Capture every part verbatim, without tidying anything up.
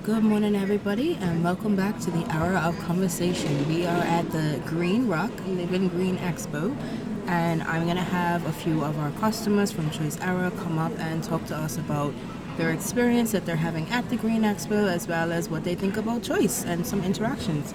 Good morning, everybody, and welcome back to the Hour of Conversation. We are at the Green Rock Living Green Expo, and I'm going to have a few of our customers from Choice Era come up and talk to us about their experience that they're having at the Green Expo, as well as what they think about Choice and some interactions.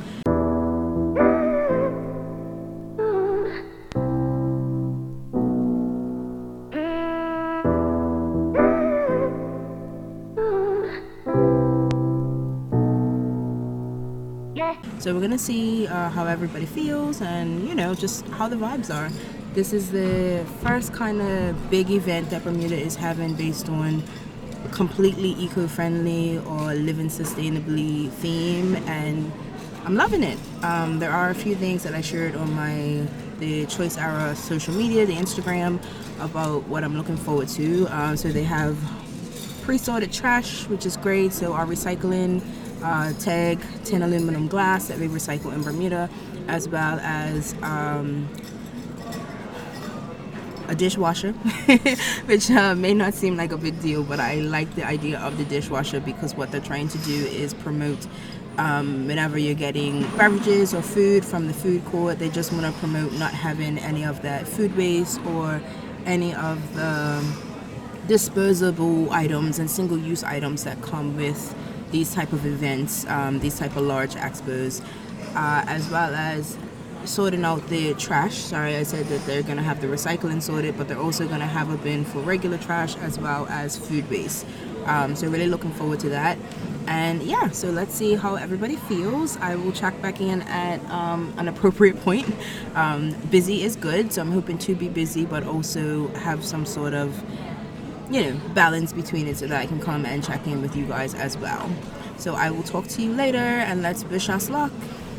So we're gonna see uh, how everybody feels and, you know, just how the vibes are. This is the first kind of big event that Bermuda is having based on completely eco-friendly or living sustainably theme, and I'm loving it. Um, there are a few things that I shared on my the Choice Era social media, the Instagram, about what I'm looking forward to. Um, so they have pre-sorted trash, which is great. So our recycling uh, tag, tin aluminum glass that we recycle in Bermuda, as well as um, a dishwasher, which uh, may not seem like a big deal, but I like the idea of the dishwasher because what they're trying to do is promote um, whenever you're getting beverages or food from the food court, they just want to promote not having any of that food waste or any of the disposable items and single-use items that come with these type of events, um, these type of large expos, uh, as well as sorting out the trash. Sorry, I said that they're going to have the recycling sorted, but they're also going to have a bin for regular trash as well as food waste. Um, so really looking forward to that. And yeah, so let's see how everybody feels. I will check back in at um, an appropriate point. Um, busy is good, so I'm hoping to be busy, but also have some sort of, you know, balance between it so that I can come and check in with you guys as well. So I will talk to you later, and let's wish us luck.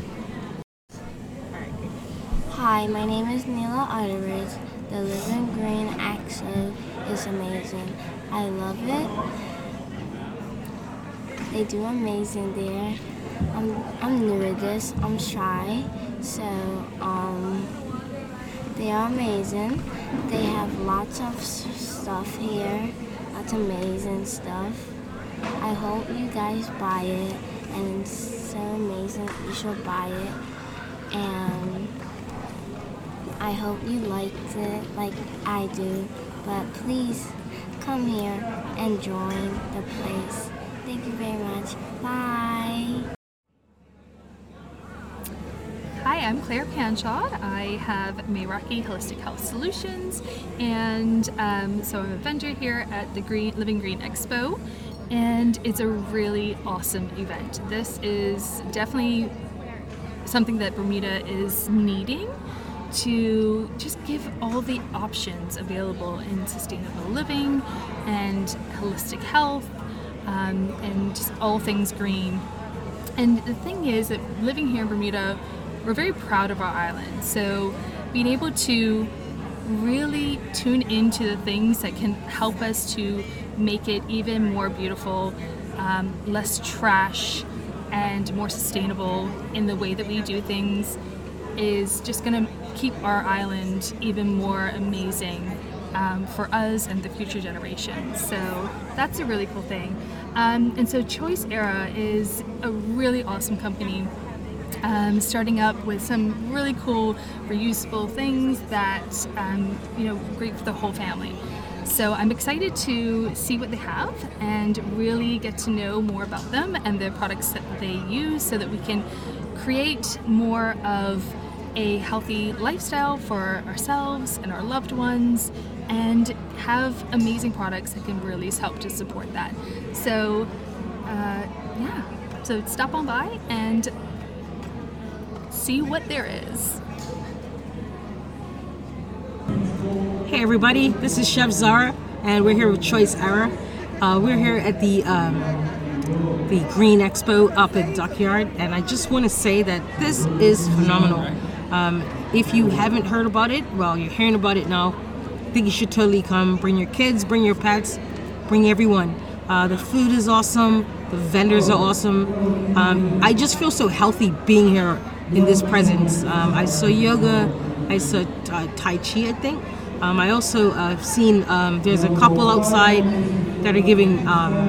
Hi, my name is Neela Utteridge. The Living Green Expo is amazing. I love it. They do amazing there. I'm, I'm new at this. I'm shy. So, um, they are amazing. They have lots of stuff here. Lots of amazing stuff. I hope you guys buy it. And it's so amazing. You should buy it. And I hope you liked it like I do, but please come here and join the place. Thank you very much. Bye. Hi, I'm Claire Panshawd. I have Mayraki Holistic Health Solutions, and um, so I'm a vendor here at the Green Living Green Expo, and it's a really awesome event. This is definitely something that Bermuda is needing to just give all the options available in sustainable living and holistic health, um, and just all things green. And the thing is that living here in Bermuda, we're very proud of our island. So being able to really tune into the things that can help us to make it even more beautiful, um, less trash, and more sustainable in the way that we do things is just going to keep our island even more amazing um, for us and the future generations. So that's a really cool thing. Um, and so Choice Era is a really awesome company, um, starting up with some really cool reusable things that, um, you know, great for the whole family. So I'm excited to see what they have and really get to know more about them and the products that they use so that we can create more of a healthy lifestyle for ourselves and our loved ones and have amazing products that can really help to support that. So uh, yeah, so stop on by and see what there is. Hey everybody, this is Chef Zara, and we're here with Choice Era. Uh, we're here at the um, the Green Expo up at Dockyard, and I just want to say that this is phenomenal. Um, if you haven't heard about it, well, you're hearing about it now. I think you should totally come. Bring your kids, bring your pets, bring everyone. Uh, the food is awesome. The vendors are awesome. Um, I just feel so healthy being here in this presence. Um, I saw yoga. I saw uh, Tai Chi, I think. Um, I also uh, seen um, there's a couple outside that are giving um,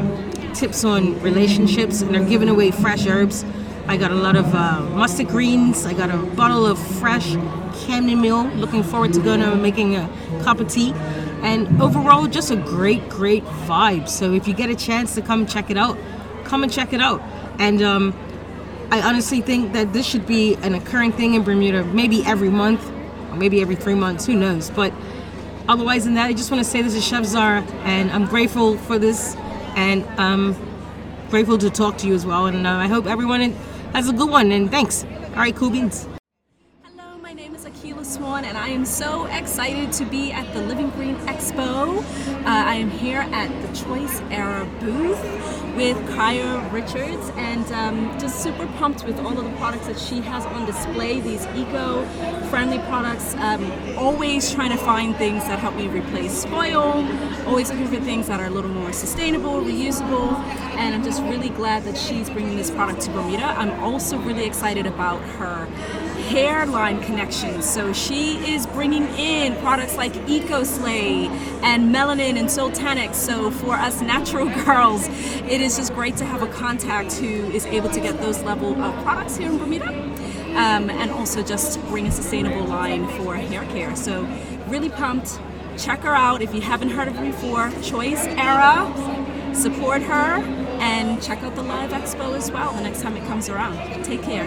tips on relationships, and they're giving away fresh herbs. I got a lot of uh, mustard greens. I got a bottle of fresh chamomile. Looking forward to going and making a cup of tea. And overall, just a great, great vibe. So if you get a chance to come check it out, come and check it out. And um, I honestly think that this should be an occurring thing in Bermuda, maybe every month, or maybe every three months, who knows. But otherwise than that, I just want to say this is Chef Zara, and I'm grateful for this, and um, grateful to talk to you as well. And uh, I hope everyone has a good one, and thanks. All right, cool beans. Hello, my name is Akila Swan, and I am so excited to be at the Living Green Expo. Uh, I am here at the Choice Era booth with Kaya Richards, and um, just super pumped with all of the products that she has on display, these eco-friendly products. Um, always trying to find things that help me replace spoil, always looking for things that are a little more sustainable, reusable, and I'm just really glad that she's bringing this product to Bermuda. I'm also really excited about her hairline connections. So she is bringing in products like EcoSlay and Melanin and Sultanic. So for us natural girls, it is just great to have a contact who is able to get those level of products here in Bermuda, um, and also just bring a sustainable line for hair care. So really pumped. Check her out if you haven't heard of her before. Choice Era. Support her and check out the live expo as well the next time it comes around. Take care.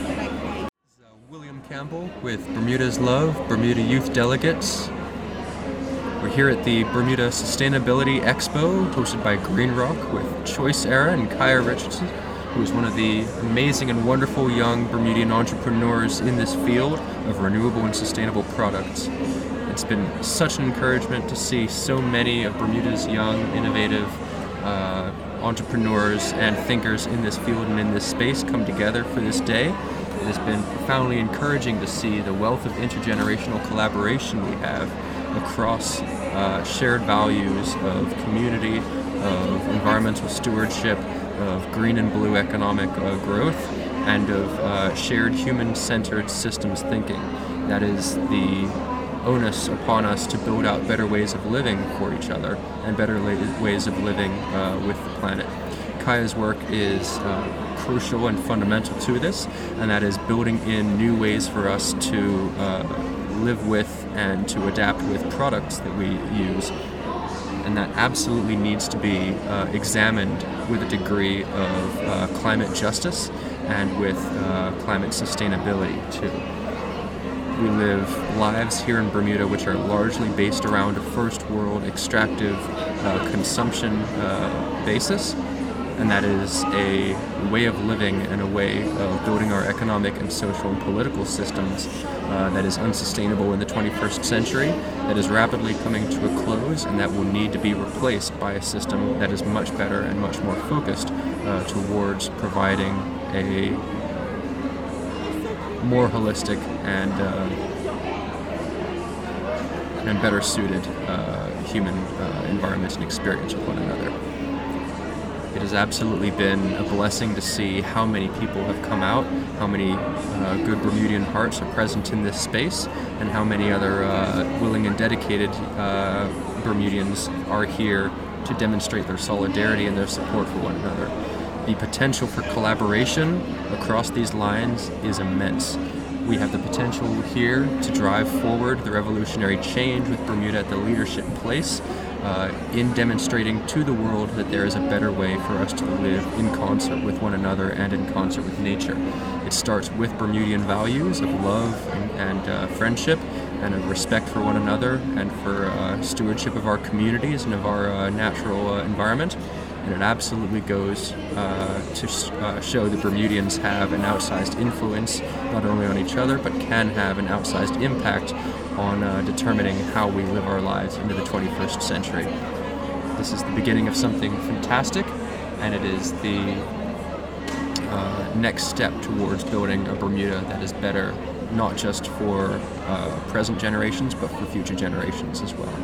William Campbell with Bermuda's Love, Bermuda Youth Delegates. We're here at the Bermuda Sustainability Expo, hosted by Green Rock, with Choice Era and Kaya Richardson, who is one of the amazing and wonderful young Bermudian entrepreneurs in this field of renewable and sustainable products. It's been such an encouragement to see so many of Bermuda's young, innovative uh, entrepreneurs and thinkers in this field and in this space come together for this day. It has been profoundly encouraging to see the wealth of intergenerational collaboration we have across uh, shared values of community, of environmental stewardship, of green and blue economic uh, growth, and of uh, shared human-centered systems thinking. That is the onus upon us to build out better ways of living for each other and better la- ways of living uh, with the planet. Kaya's work is uh, crucial and fundamental to this, and that is building in new ways for us to uh, live with and to adapt with products that we use. And that absolutely needs to be uh, examined with a degree of uh, climate justice and with uh, climate sustainability too. We live lives here in Bermuda which are largely based around a first world extractive uh, consumption uh, basis, and that is a way of living and a way of building our economic and social and political systems uh, that is unsustainable in the twenty-first century, that is rapidly coming to a close, and that will need to be replaced by a system that is much better and much more focused uh, towards providing a more holistic and uh, and better suited uh, human uh, environment and experience with one another. It has absolutely been a blessing to see how many people have come out, how many uh, good Bermudian hearts are present in this space, and how many other uh, willing and dedicated uh, Bermudians are here to demonstrate their solidarity and their support for one another. The potential for collaboration across these lines is immense. We have the potential here to drive forward the revolutionary change with Bermuda at the leadership place uh, in demonstrating to the world that there is a better way for us to live in concert with one another and in concert with nature. It starts with Bermudian values of love and, and uh, friendship and of respect for one another and for uh, stewardship of our communities and of our uh, natural uh, environment. And it absolutely goes uh, to uh, show that Bermudians have an outsized influence not only on each other, but can have an outsized impact on uh, determining how we live our lives into the twenty-first century. This is the beginning of something fantastic, and it is the uh, next step towards building a Bermuda that is better, not just for uh, present generations, but for future generations as well.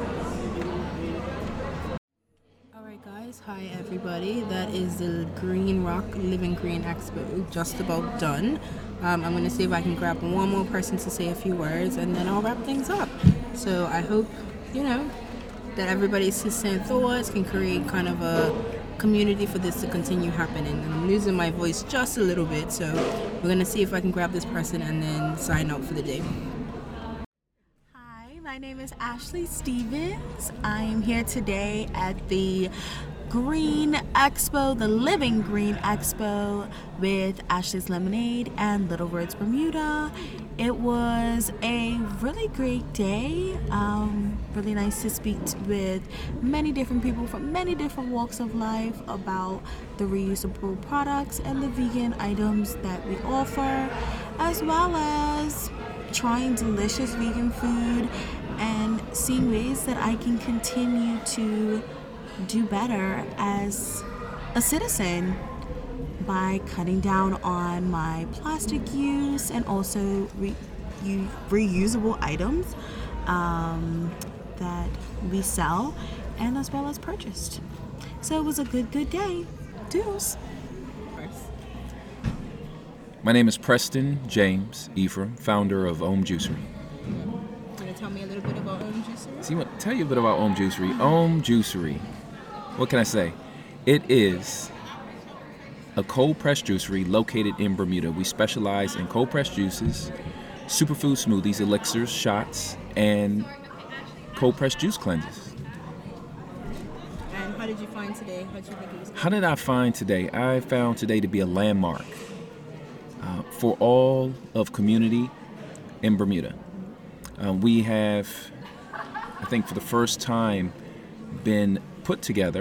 Hi everybody, that is the Green Rock Living Green Expo just about done. Um, I'm going to see if I can grab one more person to say a few words and then I'll wrap things up. So I hope, you know, that everybody's consistent thoughts can create kind of a community for this to continue happening. And I'm losing my voice just a little bit, so we're gonna see if I can grab this person and then sign out for the day. Hi, my name is Ashley Stevens. I am here today at the Green Expo, the Living Green Expo, with Ashley's Lemonade and Little Words Bermuda. It was a really great day. Um, really nice to speak with many different people from many different walks of life about the reusable products and the vegan items that we offer, as well as trying delicious vegan food and seeing ways that I can continue to do better as a citizen by cutting down on my plastic use and also re- u- reusable items um, that we sell and as well as purchased. So it was a good, good day. Doodles. My name is Preston James Ephraim, founder of Ohm Juicery. Can you tell me a little bit about Ohm Juicery? See, what? Tell you a bit about Ohm Juicery. Ohm Juicery. What can I say? It is a cold-pressed juicery located in Bermuda. We specialize in cold-pressed juices, superfood smoothies, elixirs, shots, and cold-pressed juice cleanses. And how did you find today? How did you think it was? How did I find today? I found today to be a landmark uh, for all of community in Bermuda. Uh, we have, I think for the first time, been put together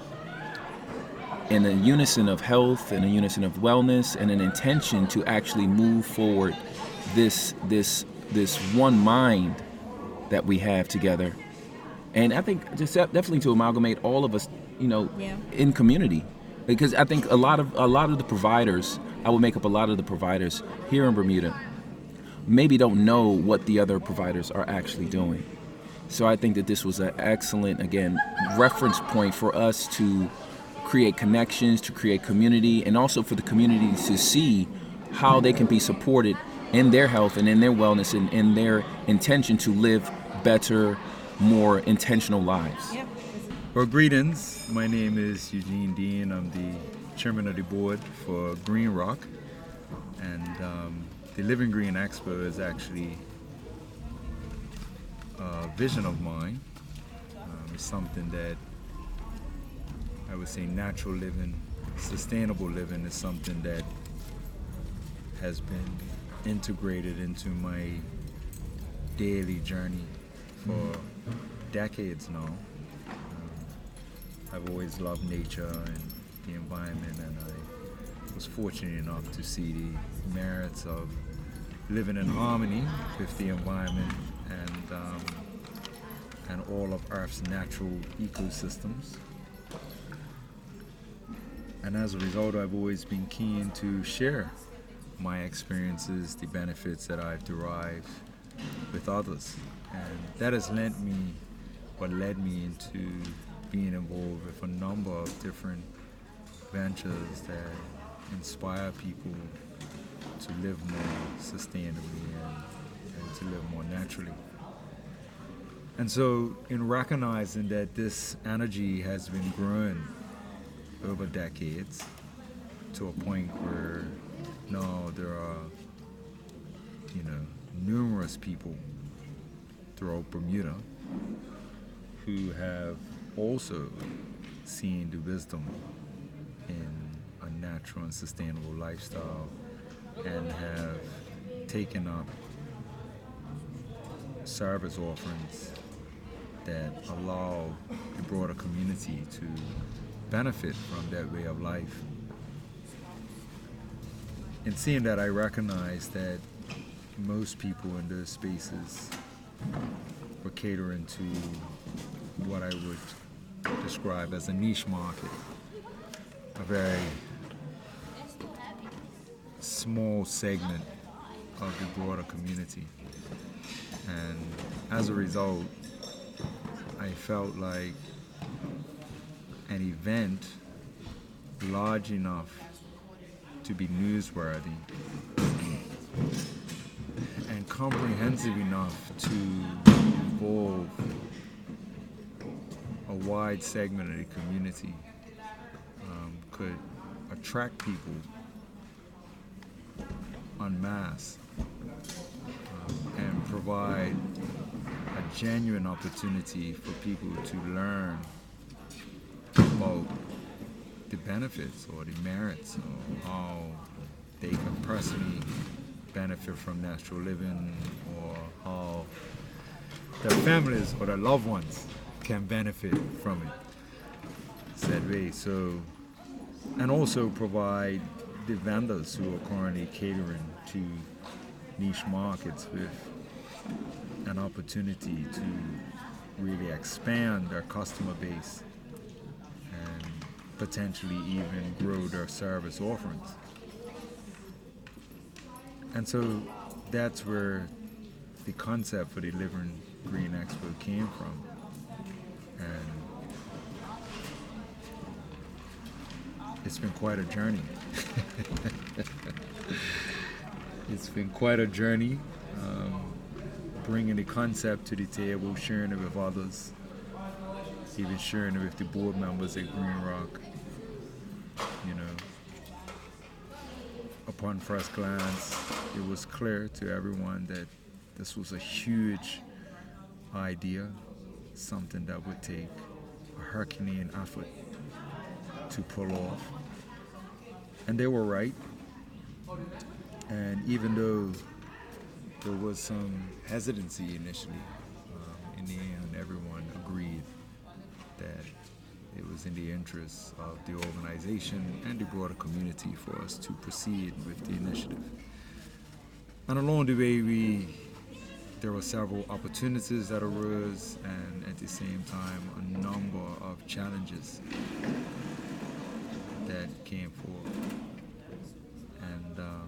in a unison of health and a unison of wellness and an intention to actually move forward this this this one mind that we have together. And I think just definitely to amalgamate all of us, you know, Yeah. in community. Because I think a lot of a lot of the providers, I would make up a lot of the providers here in Bermuda, maybe don't know what the other providers are actually doing. So I think that this was an excellent, again, reference point for us to create connections, to create community, and also for the community to see how they can be supported in their health and in their wellness and in their intention to live better, more intentional lives. Yep. Well, greetings. My name is Eugene Dean. I'm the chairman of the board for Green Rock. And um, the Living Green Expo is actually a vision of mine. Um, it's something that I would say natural living, sustainable living is something that has been integrated into my daily journey for decades now. Um, I've always loved nature and the environment, and I was fortunate enough to see the merits of living in harmony with the environment and um, and all of Earth's natural ecosystems. And as a result, I've always been keen to share my experiences, the benefits that I've derived with others. And that has led me, what led me into being involved with a number of different ventures that inspire people to live more sustainably and, and to live more naturally. And so in recognizing that this energy has been growing over decades to a point where now there are, you know, numerous people throughout Bermuda who have also seen the wisdom in a natural and sustainable lifestyle and have taken up service offerings that allow the broader community to benefit from that way of life. In seeing that, I recognize that most people in those spaces were catering to what I would describe as a niche market, a very small segment of the broader community. And as a result, I felt like an event large enough to be newsworthy and comprehensive enough to involve a wide segment of the community could attract people en masse um, and provide a genuine opportunity for people to learn about the benefits or the merits or how they can personally benefit from natural living, or how their families or their loved ones can benefit from it, said way. So, and also provide the vendors who are currently catering to niche markets with an opportunity to really expand their customer base and potentially even grow their service offerings. And so that's where the concept for the Living Green Expo came from. And it's been quite a journey. It's been quite a journey, um, bringing the concept to the table, sharing it with others, even sharing it with the board members at Green Rock. You know, upon first glance, it was clear to everyone that this was a huge idea, something that would take a Herculean effort to pull off. And they were right. And even though there was some hesitancy initially, um, in the end, everyone agreed that it was in the interests of the organization and the broader community for us to proceed with the initiative. And along the way, we there were several opportunities that arose, and at the same time, a number of challenges that came forth. And um,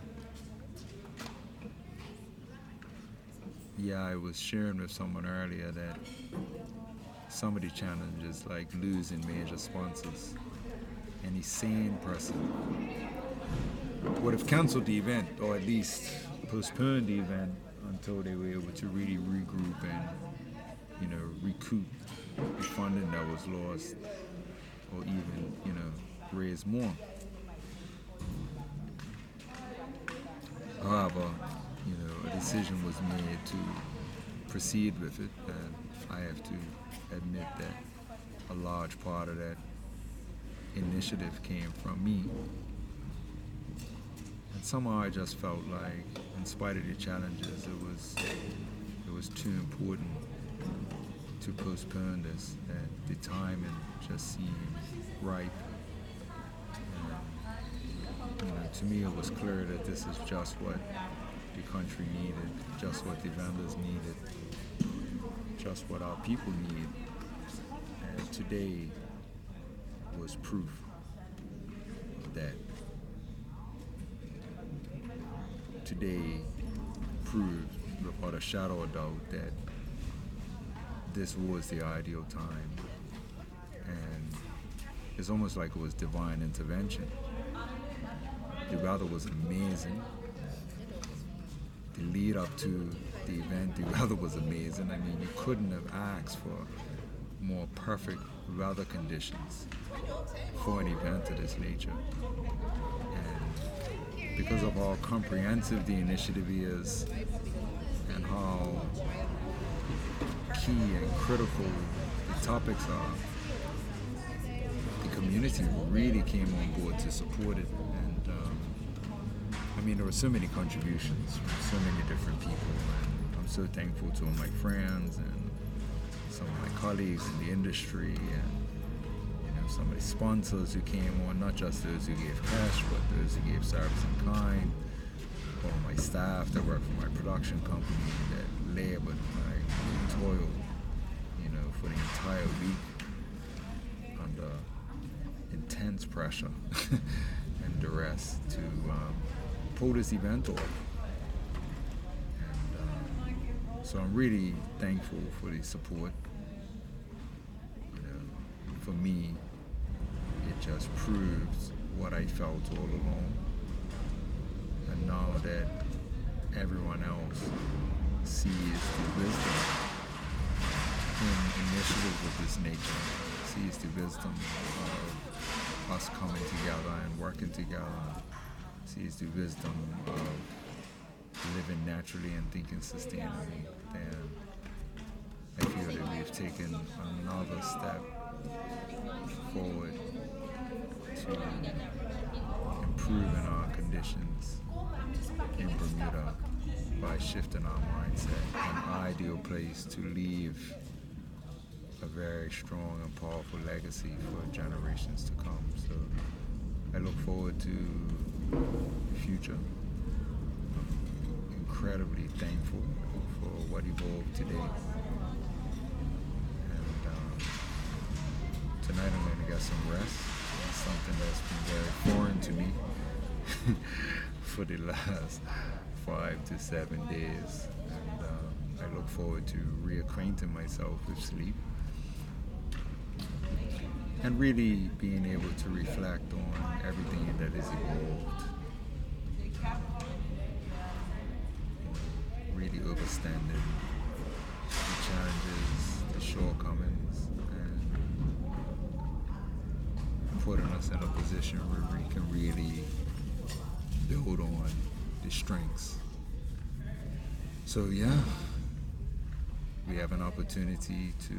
yeah, I was sharing with someone earlier that some of the challenges, like losing major sponsors, any sane person would have canceled the event, or at least postponed the event until they were able to really regroup and, you know, recoup the funding that was lost, or even, you know, raise more. However, you know, a decision was made to proceed with it, and I have to admit that a large part of that initiative came from me. And somehow I just felt like, in spite of the challenges, it was it was too important to postpone this, that the timing just seemed ripe. And, you know, to me it was clear that this is just what the country needed, just what the vendors needed, just what our people need. And today was proof that today proved without a shadow of doubt that this was the ideal time. And it's almost like it was divine intervention. The weather was amazing. The lead up to the event, the weather was amazing. I mean, you couldn't have asked for more perfect weather conditions for an event of this nature. And because of how comprehensive the initiative is and how key and critical the topics are, the community really came on board to support it. And um, I mean, there were so many contributions from so many different people, and I'm so thankful to all my friends and some of my colleagues in the industry, and you know, some of the sponsors who came on, not just those who gave cash, but those who gave service in kind, all my staff that work for my production company that labored, like, toiled, you know, for the entire week under intense pressure and duress to um, pull this event off. And um, so I'm really thankful for the support. You know, for me, it just proves what I felt all along. And now that everyone else sees the wisdom in initiatives of this nature, sees the wisdom of us coming together and working together sees the wisdom of living naturally and thinking sustainably, then I feel that we've taken another step forward to improving our conditions in Bermuda by shifting our mindset. An ideal place to leave a very strong and powerful legacy for generations to come. So I look forward to the future. I'm incredibly thankful for what evolved today. And um, tonight I'm going to get some rest. It's something that's been very foreign to me for the last five to seven days. And um, I look forward to reacquainting myself with sleep and really being able to reflect on everything that has evolved. Really overstanding the challenges, the shortcomings, and putting us in a position where we can really build on the strengths. So yeah, we have an opportunity to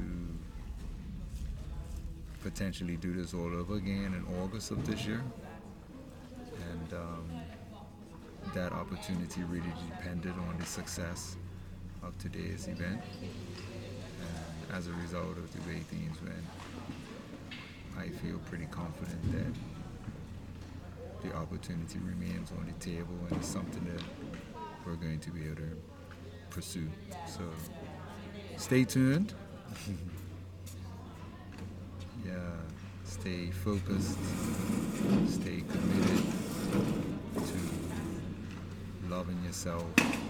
potentially do this all over again in August of this year. And um, that opportunity really depended on the success of today's event. And as a result of the way things went, I feel pretty confident that the opportunity remains on the table and it's something that we're going to be able to pursue. So stay tuned. Yeah, stay focused, stay committed to loving yourself,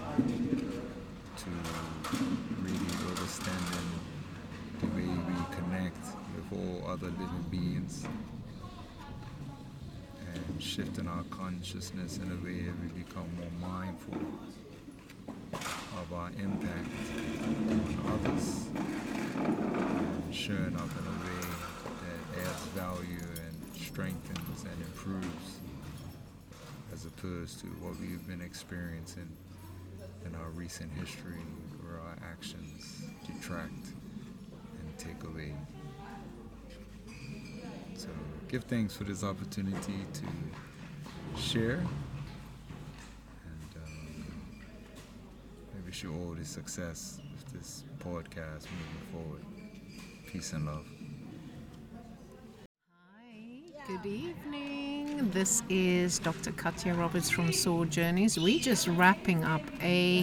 to really understanding the way we connect with all other living beings, and shifting our consciousness in a way that we become more mindful of our impact on others, and showing up in a way that adds value and strengthens and improves, as opposed to what we've been experiencing in our recent history, where our actions detract and take away. So give thanks for this opportunity to share, and um, I wish you all the success with this podcast moving forward. Peace and love. Good evening. This is Doctor Katya Roberts from Soul Journeys. We're just wrapping up a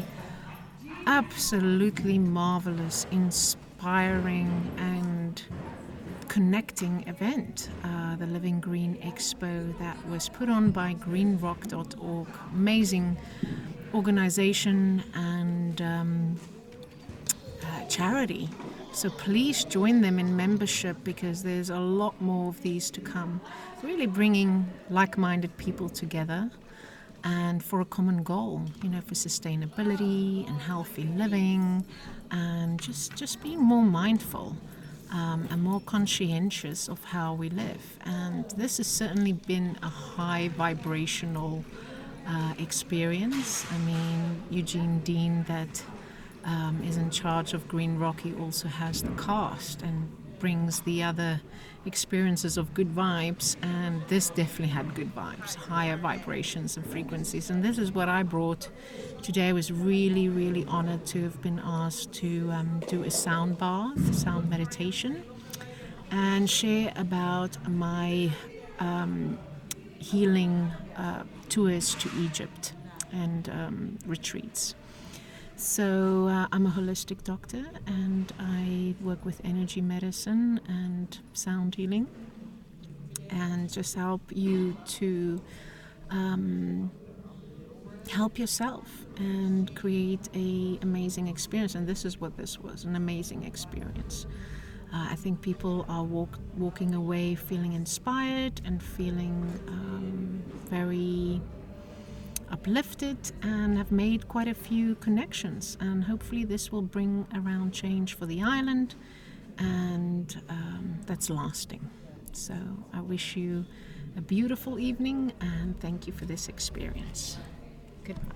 absolutely marvelous, inspiring, and connecting event, uh, the Living Green Expo, that was put on by green rock dot org. Amazing organization and um, uh, charity. So please join them in membership, because there's a lot more of these to come. Really bringing like-minded people together and for a common goal, you know, for sustainability and healthy living, and just, just being more mindful um, and more conscientious of how we live. And this has certainly been a high vibrational uh, experience. I mean, Eugene Dean, that Um, is in charge of Green Rock, he also has the cast and brings the other experiences of good vibes, and this definitely had good vibes, higher vibrations and frequencies, and this is what I brought today. I was really, really honored to have been asked to um, do a sound bath, sound meditation, and share about my um, healing uh, tours to Egypt and um, retreats. So uh, I'm a holistic doctor, and I work with energy medicine and sound healing, and just help you to um, help yourself and create a amazing experience. And this is what this was, an amazing experience. Uh, I think people are walk, walking away feeling inspired and feeling um, very uplifted, and have made quite a few connections, and hopefully this will bring around change for the island, and um, that's lasting. So I wish you a beautiful evening and thank you for this experience. Goodbye.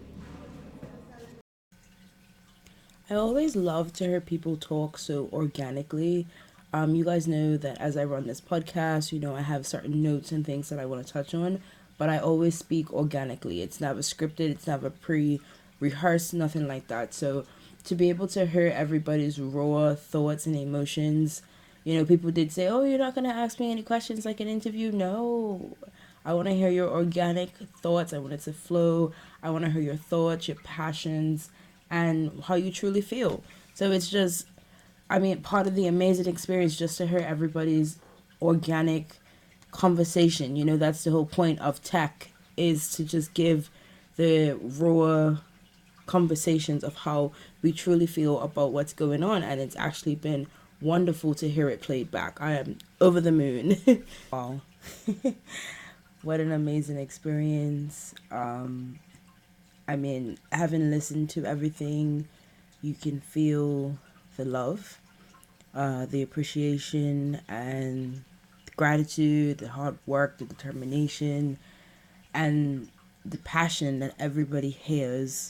I always love to hear people talk so organically. Um, you guys know that as I run this podcast, you know, I have certain notes and things that I want to touch on, but I always speak organically. It's never scripted, it's never pre-rehearsed, nothing like that. So to be able to hear everybody's raw thoughts and emotions, you know, people did say, oh, you're not going to ask me any questions like an interview. No, I want to hear your organic thoughts. I want it to flow. I want to hear your thoughts, your passions, and how you truly feel. So it's just, I mean, part of the amazing experience just to hear everybody's organic conversation. You know, that's the whole point of tech, is to just give the raw conversations of how we truly feel about what's going on. And it's actually been wonderful to hear it played back. I am over the moon. Wow. What an amazing experience. Um, I mean, having listened to everything, you can feel the love, uh, the appreciation, and the gratitude, the hard work, the determination, and the passion that everybody has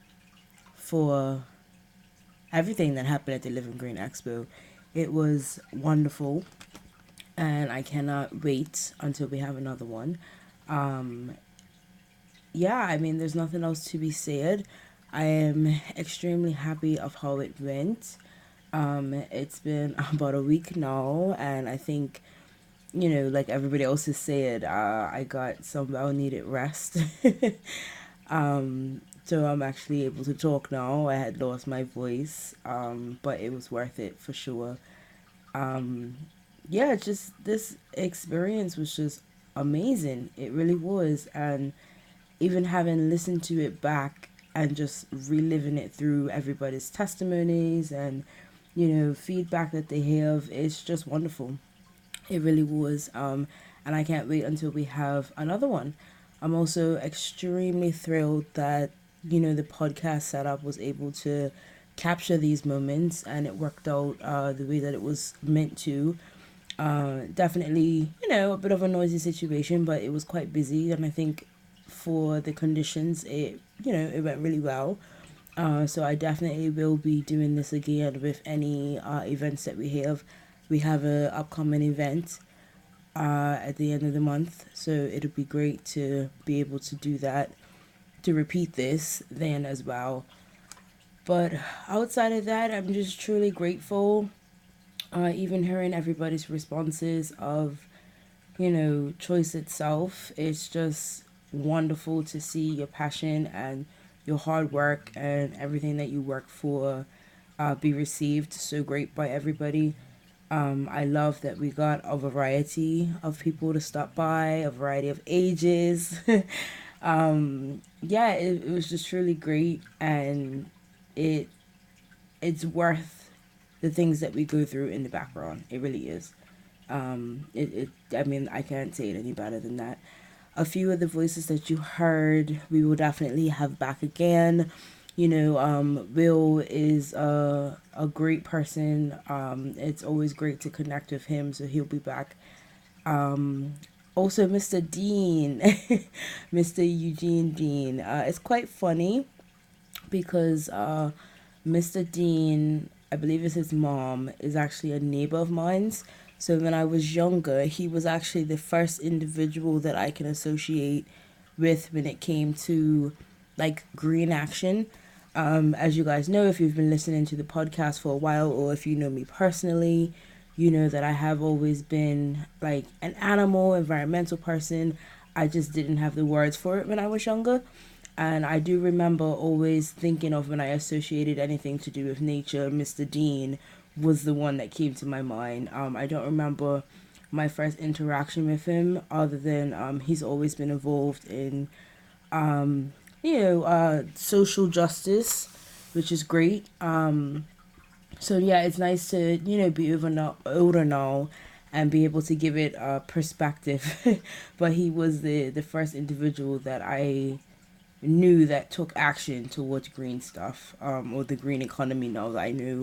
for everything that happened at the Living Green Expo. It was wonderful, and I cannot wait until we have another one. Um, yeah, I mean, there's nothing else to be said. I am extremely happy of how it went. Um, it's been about a week now, and I think, you know, like everybody else has said, uh, I got some well-needed rest. um, so I'm actually able to talk now. I had lost my voice, um, but it was worth it for sure. Um, yeah, just this experience was just amazing. It really was, and even having listened to it back and just reliving it through everybody's testimonies and, you know, feedback that they have, it's just wonderful. It really was. Um, and I can't wait until we have another one. I'm also extremely thrilled that, you know, the podcast setup was able to capture these moments and it worked out uh, the way that it was meant to. Uh, definitely, you know, a bit of a noisy situation, but it was quite busy, and I think for the conditions, it, you know, it went really well. Uh, so I definitely will be doing this again with any uh, events that we have. We have a upcoming event uh, at the end of the month, so it'll be great to be able to do that, to repeat this then as well. But outside of that, I'm just truly grateful. Uh, even hearing everybody's responses of, you know, Choice itself, it's just wonderful to see your passion and your hard work and everything that you work for uh, be received so great by everybody. Um, I love that we got a variety of people to stop by, a variety of ages. um, yeah, it, it was just truly great, and it it's worth the things that we go through in the background. It really is. Um, it, it, I mean, I can't say it any better than that. A few of the voices that you heard, we will definitely have back again. You know, um, Will is a, a great person. Um, it's always great to connect with him, so he'll be back. Um, also, Mister Dean, Mister Eugene Dean. Uh, it's quite funny because uh, Mister Dean, I believe it's his mom, is actually a neighbor of mine's. So when I was younger, he was actually the first individual that I can associate with when it came to like green action. Um, as you guys know, if you've been listening to the podcast for a while, or if you know me personally, you know that I have always been like an animal, environmental person. I just didn't have the words for it when I was younger. And I do remember always thinking of when I associated anything to do with nature, Mister Dean was the one that came to my mind. Um, I don't remember my first interaction with him other than um, he's always been involved in, um, you know, uh, social justice, which is great. Um, so yeah, it's nice to, you know, be over now, older now and be able to give it a perspective. But he was the, the first individual that I knew that took action towards green stuff, um, or the green economy now that I knew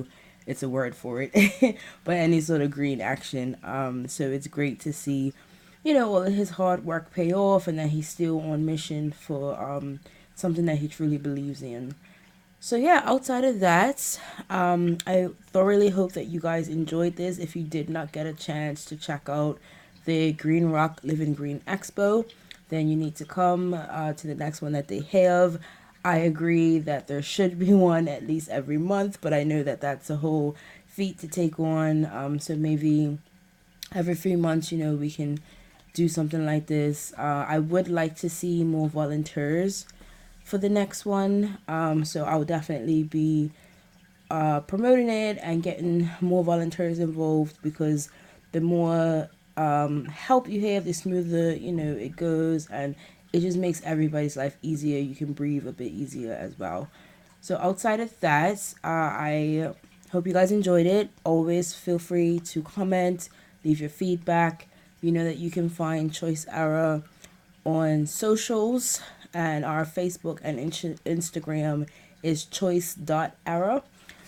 it's a word for it, but any sort of green action. Um, so it's great to see, you know, all of his hard work pay off, and that he's still on mission for um, something that he truly believes in. So yeah, outside of that, um, I thoroughly hope that you guys enjoyed this. If you did not get a chance to check out the Green Rock Living Green Expo, then you need to come uh, to the next one that they have. I agree that there should be one at least every month, but I know that that's a whole feat to take on. Um, so maybe every three months, you know, we can do something like this. Uh, I would like to see more volunteers for the next one. Um, so I will definitely be uh, promoting it and getting more volunteers involved, because the more um, help you have, the smoother, you know, it goes, and it just makes everybody's life easier. You can breathe a bit easier as well. So outside of that, uh, I hope you guys enjoyed it. Always feel free to comment, leave your feedback. You know that you can find Choice Era on socials, and our Facebook and in- Instagram is choice dot era.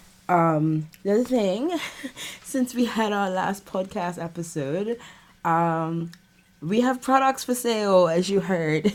Um, the other thing, since we had our last podcast episode, um, we have products for sale, as you heard.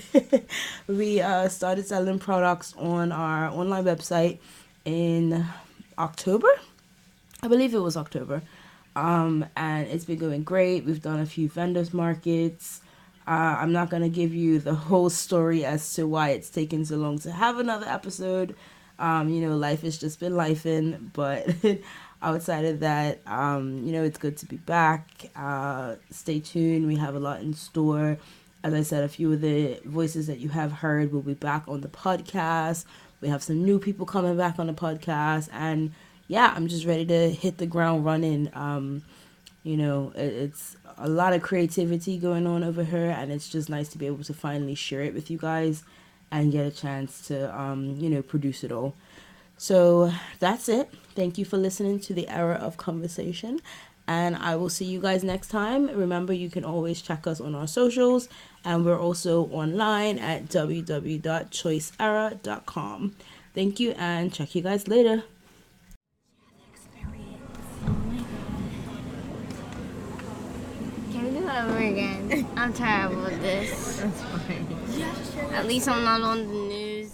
We uh, started selling products on our online website in October. I believe it was October. Um, and it's been going great. We've done a few vendors markets. Uh, I'm not going to give you the whole story as to why it's taken so long to have another episode. Um, you know, life has just been lifing, but outside of that, um, you know, it's good to be back. Uh, stay tuned. We have a lot in store. As I said, a few of the voices that you have heard will be back on the podcast. We have some new people coming back on the podcast, and yeah, I'm just ready to hit the ground running. Um, you know, it, it's a lot of creativity going on over here, and it's just nice to be able to finally share it with you guys and get a chance to, um, you know, produce it all. So that's it. Thank you for listening to the Era of Conversation, and I will see you guys next time. Remember, you can always check us on our socials, and we're also online at w w w dot choice era dot com. Thank you, and check you guys later. Can we do it over again? I'm terrible at this. That's fine. At least I'm not on the news.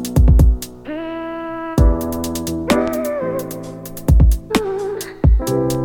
Yeah.